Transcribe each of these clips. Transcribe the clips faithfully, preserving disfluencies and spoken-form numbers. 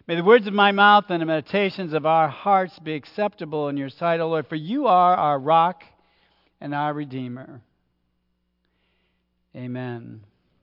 May the words of my mouth and the meditations of our hearts be acceptable in your sight, O Lord, for you are our rock and our Redeemer. Amen.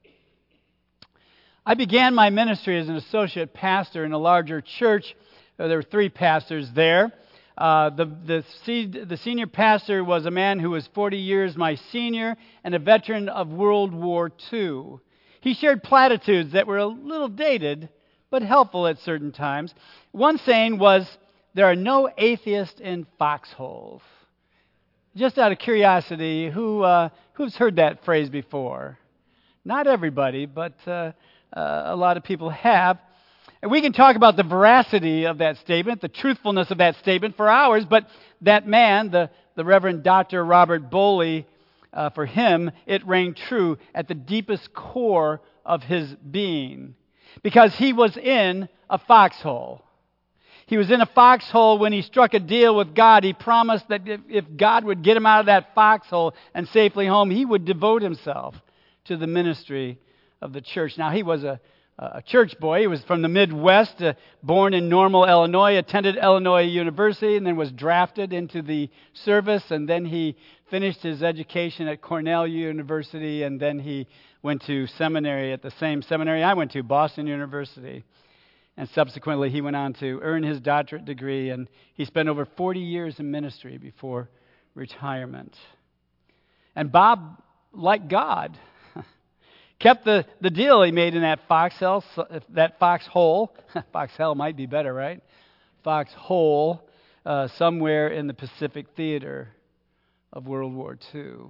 I began my ministry as an associate pastor in a larger church. There were three pastors there. Uh, the, the, the senior pastor was a man who was forty years my senior and a veteran of World War Two. He shared platitudes that were a little dated, but helpful at certain times. One saying was, there are no atheists in foxholes. Just out of curiosity, who uh, who's heard that phrase before? Not everybody, but uh, uh, a lot of people have. And we can talk about the veracity of that statement, the truthfulness of that statement for hours, but that man, the, the Reverend Doctor Robert Bowley, uh, for him, it rang true at the deepest core of his being. Because he was in a foxhole. He was in a foxhole when he struck a deal with God. He promised that if, if God would get him out of that foxhole and safely home, he would devote himself to the ministry of the church. Now, he was a, a church boy. He was from the Midwest, uh, born in Normal, Illinois, attended Illinois University, and then was drafted into the service. And then he finished his education at Cornell University, and then he went to seminary at the same seminary I went to, Boston University. And subsequently, he went on to earn his doctorate degree, and he spent over forty years in ministry before retirement. And Bob, like God, kept the, the deal he made in that foxhole, that foxhole. Foxhole might be better, right? Foxhole, uh, somewhere in the Pacific theater of World War Two.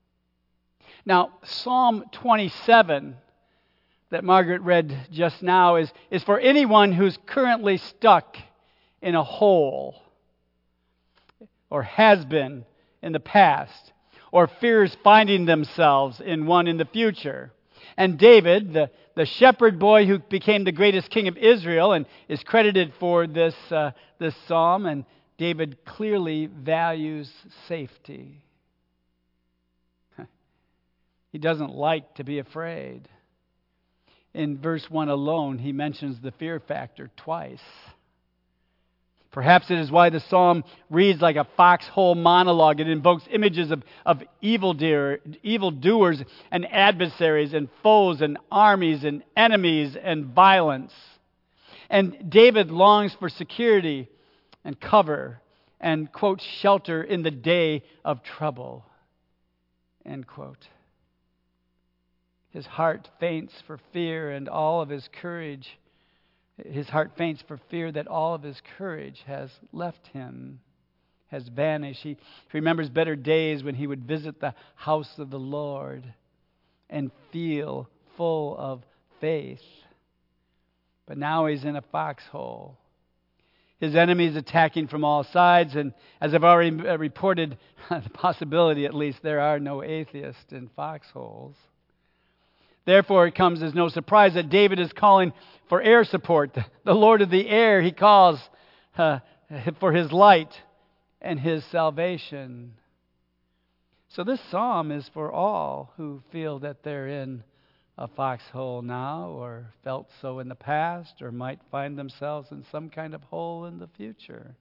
Now, Psalm twenty-seven that Margaret read just now is, is for anyone who's currently stuck in a hole, or has been in the past, or fears finding themselves in one in the future. And David, the, the shepherd boy who became the greatest king of Israel and is credited for this, uh, this psalm, and David clearly values safety. He doesn't like to be afraid. In verse one alone, he mentions the fear factor twice. Perhaps it is why the psalm reads like a foxhole monologue. It invokes images of, of evildoer, evildoers and adversaries and foes and armies and enemies and violence. And David longs for security and cover and, quote, shelter in the day of trouble, end quote. His heart faints for fear and all of his courage. His heart faints for fear that all of his courage has left him, has vanished. He remembers better days when he would visit the house of the Lord and feel full of faith. But now he's in a foxhole. His enemies attacking from all sides, and as I've already reported, the possibility at least, there are no atheists in foxholes. Therefore, it comes as no surprise that David is calling for air support. The Lord of the air, he calls uh, for his light and his salvation. So this psalm is for all who feel that they're in a foxhole now, or felt so in the past, or might find themselves in some kind of hole in the future.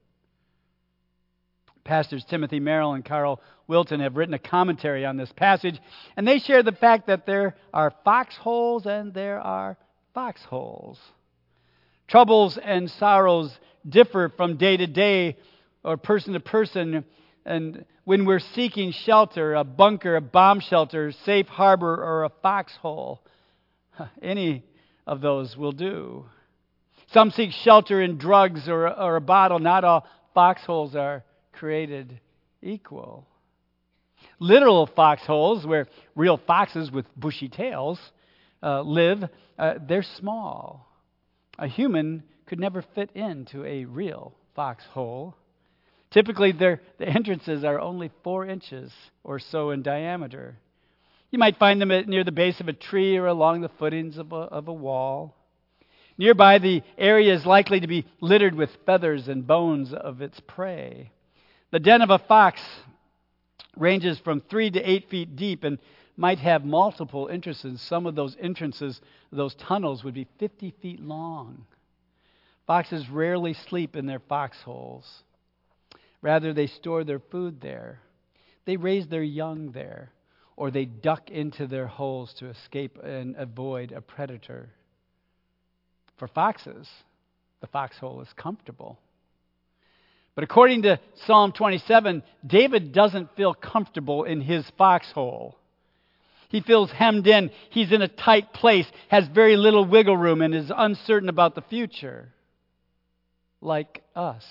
Pastors Timothy Merrill and Carl Wilton have written a commentary on this passage, and they share the fact that there are foxholes and there are foxholes. Troubles and sorrows differ from day to day or person to person, and when we're seeking shelter, a bunker, a bomb shelter, safe harbor, or a foxhole, any of those will do. Some seek shelter in drugs or, or a bottle. Not all foxholes are created equal. Literal foxholes, where real foxes with bushy tails uh, live, uh, they're small. A human could never fit into a real foxhole. Typically, their the entrances are only four inches or so in diameter. You might find them at, near the base of a tree or along the footings of a, of a wall. Nearby, the area is likely to be littered with feathers and bones of its prey. The den of a fox ranges from three to eight feet deep and might have multiple entrances. Some of those entrances, those tunnels, would be fifty feet long. Foxes rarely sleep in their foxholes. Rather, they store their food there. They raise their young there, or they duck into their holes to escape and avoid a predator. For foxes, the foxhole is comfortable. But according to Psalm twenty-seven, David doesn't feel comfortable in his foxhole. He feels hemmed in. He's in a tight place, has very little wiggle room, and is uncertain about the future. Like us.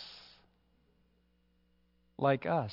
Like us.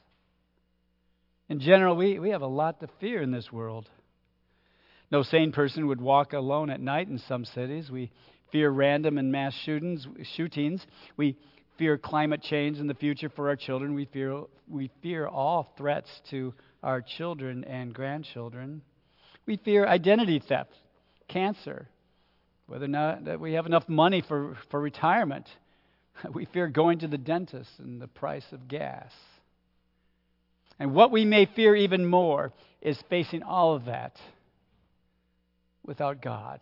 In general, we, we have a lot to fear in this world. No sane person would walk alone at night in some cities. We fear random and mass shootings. shootings. We fear climate change in the future for our children. We fear we fear all threats to our children and grandchildren. We fear identity theft, cancer, whether or not that we have enough money for, for retirement. We fear going to the dentist and the price of gas. And what we may fear even more is facing all of that without God.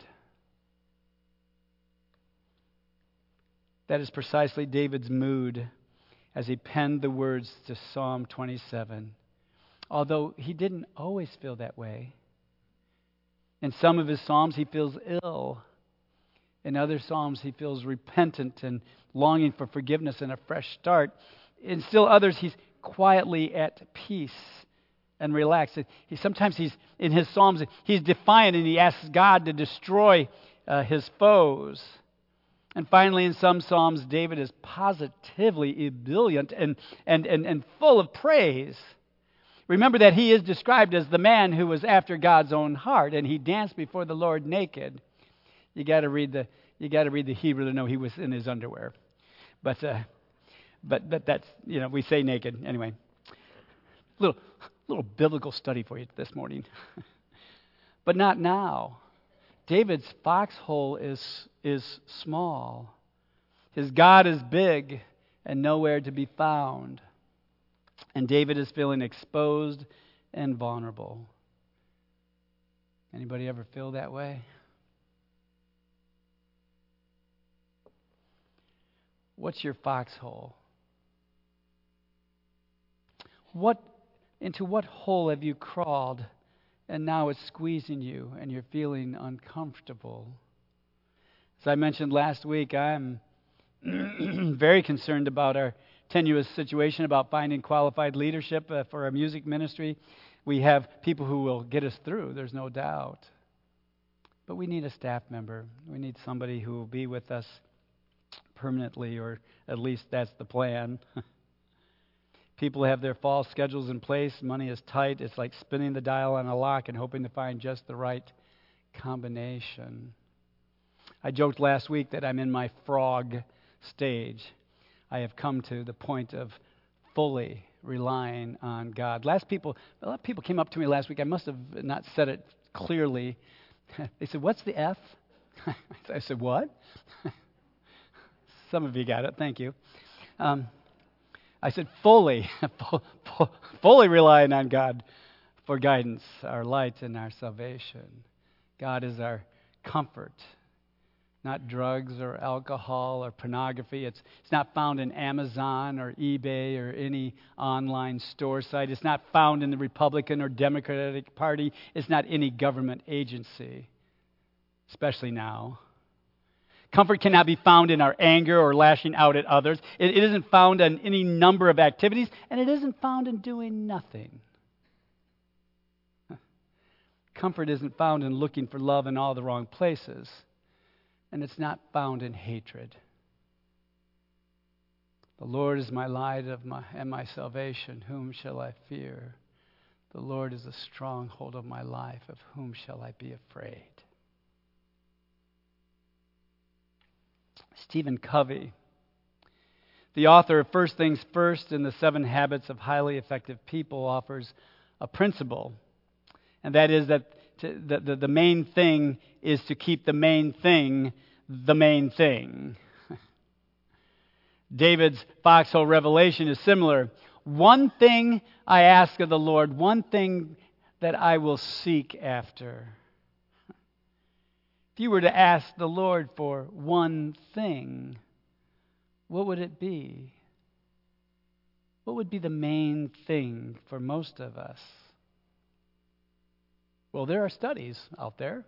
That is precisely David's mood as he penned the words to Psalm twenty-seven. Although he didn't always feel that way. In some of his psalms, he feels ill. In other psalms, he feels repentant and longing for forgiveness and a fresh start. In still others, he's quietly at peace and relaxed. He, sometimes he's in his psalms, he's defiant and he asks God to destroy uh, his foes. And finally, in some psalms, David is positively ebullient and, and, and, and full of praise. Remember that he is described as the man who was after God's own heart, and he danced before the Lord naked. You got to read the you got to read the Hebrew to know he was in his underwear, but uh, but but that's you know we say naked anyway. Little little biblical study for you this morning, but not now. David's foxhole is is small. His God is big and nowhere to be found. And David is feeling exposed and vulnerable. Anybody ever feel that way? What's your foxhole? What into what hole have you crawled and now it's squeezing you and you're feeling uncomfortable? As I mentioned last week, I'm very concerned about our tenuous situation about finding qualified leadership uh, for our music ministry. We have people who will get us through, there's no doubt. But we need a staff member. We need somebody who will be with us permanently, or at least that's the plan. People have their fall schedules in place. Money is tight. It's like spinning the dial on a lock and hoping to find just the right combination. I joked last week that I'm in my frog stage. I have come to the point of fully relying on God. Last people, a lot of people came up to me last week. I must have not said it clearly. They said, "What's the F?" I said, "What?" Some of you got it. Thank you. Um, I said, fully, fully relying on God for guidance, our light and our salvation. God is our comfort. Not drugs or alcohol or pornography. It's, it's not found in Amazon or eBay or any online store site. It's not found in the Republican or Democratic Party. It's not any government agency, especially now. Comfort cannot be found in our anger or lashing out at others. It, it isn't found in any number of activities, and it isn't found in doing nothing. Comfort isn't found in looking for love in all the wrong places. And it's not found in hatred. The Lord is my light of my, and my salvation. Whom shall I fear? The Lord is the stronghold of my life. Of whom shall I be afraid? Stephen Covey, the author of First Things First and the Seven Habits of Highly Effective People, offers a principle. And that is that to, the, the, the main thing is to keep the main thing the main thing. David's foxhole revelation is similar. One thing I ask of the Lord, one thing that I will seek after. If you were to ask the Lord for one thing, what would it be? What would be the main thing for most of us? Well, there are studies out there.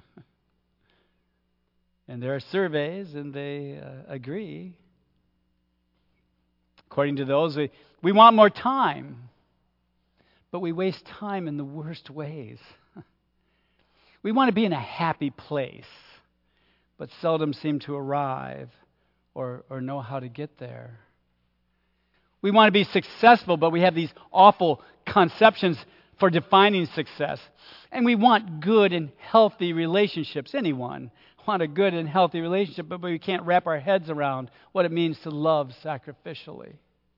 And there are surveys, and they uh, agree. According to those, we, we want more time, but we waste time in the worst ways. We want to be in a happy place, but seldom seem to arrive or, or know how to get there. We want to be successful, but we have these awful conceptions for defining success. And we want good and healthy relationships. Anyone want a good and healthy relationship, but we can't wrap our heads around what it means to love sacrificially.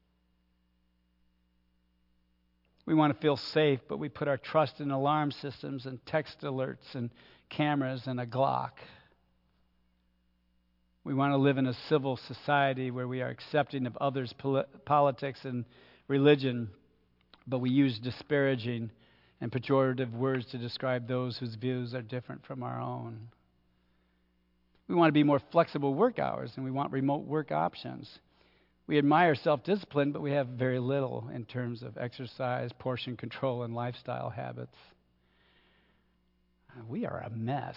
We want to feel safe, but we put our trust in alarm systems and text alerts and cameras and a Glock. We want to live in a civil society where we are accepting of others' poli- politics and religion, but we use disparaging and pejorative words to describe those whose views are different from our own. We want to be more flexible work hours, and we want remote work options. We admire self-discipline, but we have very little in terms of exercise, portion control, and lifestyle habits. We are a mess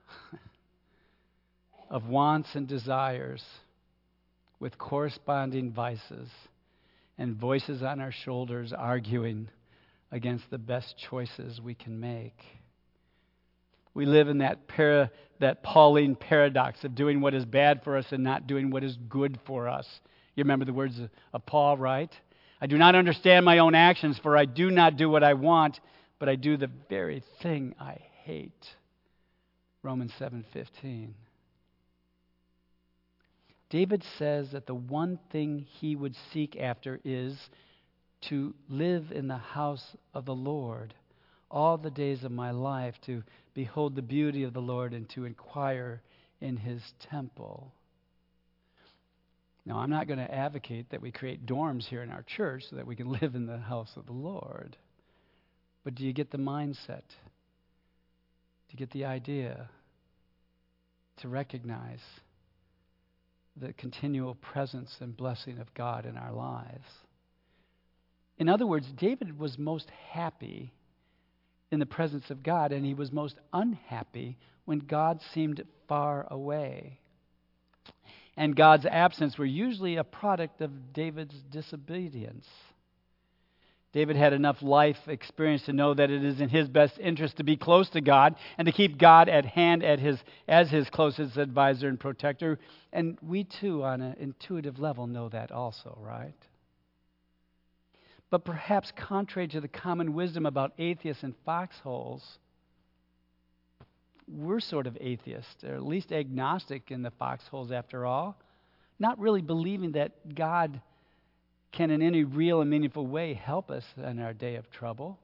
of wants and desires with corresponding vices and voices on our shoulders arguing against the best choices we can make. We live in that para, that Pauline paradox of doing what is bad for us and not doing what is good for us. You remember the words of, of Paul, right? I do not understand my own actions, for I do not do what I want, but I do the very thing I hate. Romans seven fifteen. David says that the one thing he would seek after is to live in the house of the Lord all the days of my life, to behold the beauty of the Lord and to inquire in his temple. Now, I'm not going to advocate that we create dorms here in our church so that we can live in the house of the Lord. But do you get the mindset? Do you get the idea? To recognize the continual presence and blessing of God in our lives. In other words, David was most happy in the presence of God, and he was most unhappy when God seemed far away. And God's absence were usually a product of David's disobedience. David had enough life experience to know that it is in his best interest to be close to God and to keep God at hand at his, as his closest advisor and protector. And we too, on an intuitive level, know that also, right? But perhaps contrary to the common wisdom about atheists and foxholes, we're sort of atheists, or at least agnostic in the foxholes after all, not really believing that God can in any real and meaningful way help us in our day of trouble.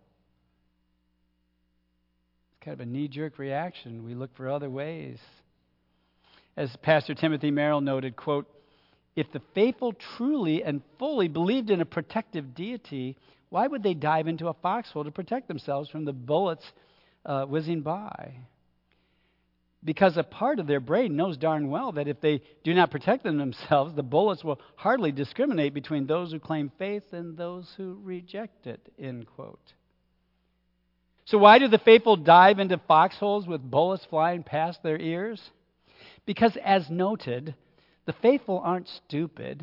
It's kind of a knee-jerk reaction. We look for other ways. As Pastor Timothy Merrill noted, quote, if the faithful truly and fully believed in a protective deity, why would they dive into a foxhole to protect themselves from the bullets uh, whizzing by? Because a part of their brain knows darn well that if they do not protect them themselves, the bullets will hardly discriminate between those who claim faith and those who reject it, end quote. So why do the faithful dive into foxholes with bullets flying past their ears? Because, as noted, the faithful aren't stupid.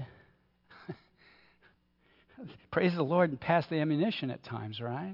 Praise the Lord and pass the ammunition at times, right?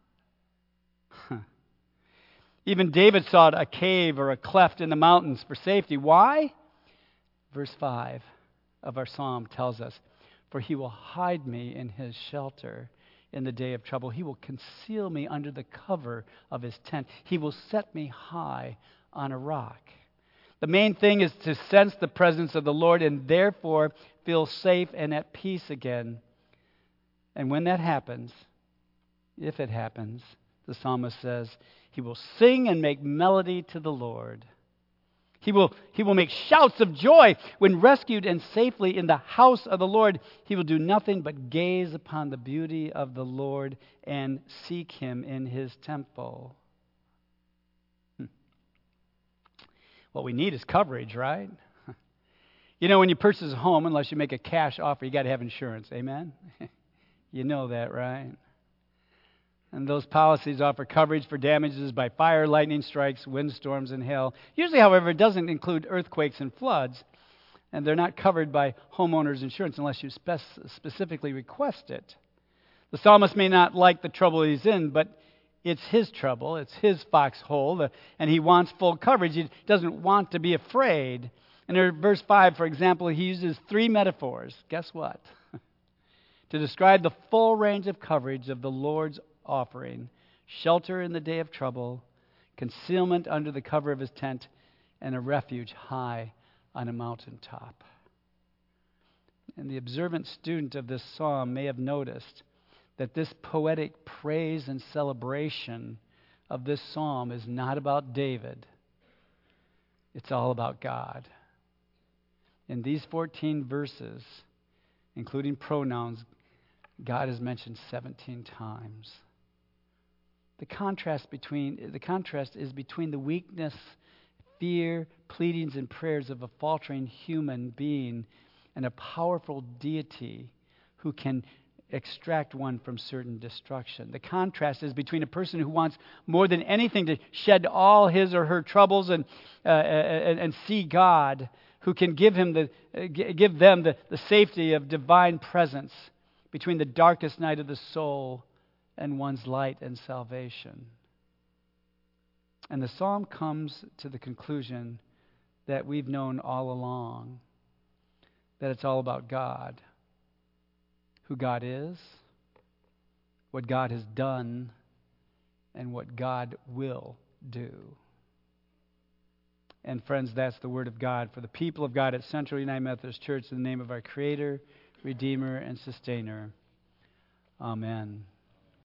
Even David sought a cave or a cleft in the mountains for safety. Why? Verse five of our psalm tells us, for he will hide me in his shelter in the day of trouble. He will conceal me under the cover of his tent. He will set me high on a rock. The main thing is to sense the presence of the Lord and therefore feel safe and at peace again. And when that happens, if it happens, the psalmist says, he will sing and make melody to the Lord. He will, he will make shouts of joy when rescued and safely in the house of the Lord. He will do nothing but gaze upon the beauty of the Lord and seek him in his temple. Hmm. What we need is coverage, right? You know, when you purchase a home, unless you make a cash offer, you got to have insurance. Amen? You know that, right? And those policies offer coverage for damages by fire, lightning strikes, windstorms, and hail. Usually, however, it doesn't include earthquakes and floods, and they're not covered by homeowners insurance unless you spec- specifically request it. The psalmist may not like the trouble he's in, but it's his trouble, it's his foxhole, and he wants full coverage. He doesn't want to be afraid. And in verse five, for example, he uses three metaphors. Guess what? To describe the full range of coverage of the Lord's offering: shelter in the day of trouble, concealment under the cover of his tent, and a refuge high on a mountaintop. And the observant student of this psalm may have noticed that this poetic praise and celebration of this psalm is not about David. It's all about God. In these fourteen verses, including pronouns, God is mentioned seventeen times. The contrast between the contrast is between the weakness, fear, pleadings, and prayers of a faltering human being and a powerful deity who can extract one from certain destruction. The contrast is between a person who wants more than anything to shed all his or her troubles and uh, and, and see God, who can give him the uh, give them the, the safety of divine presence between the darkest night of the soul and one's light and salvation. And the psalm comes to the conclusion that we've known all along, that it's all about God, who God is, what God has done, and what God will do. And friends, that's the Word of God for the people of God at Central United Methodist Church in the name of our Creator, Redeemer, and Sustainer. Amen.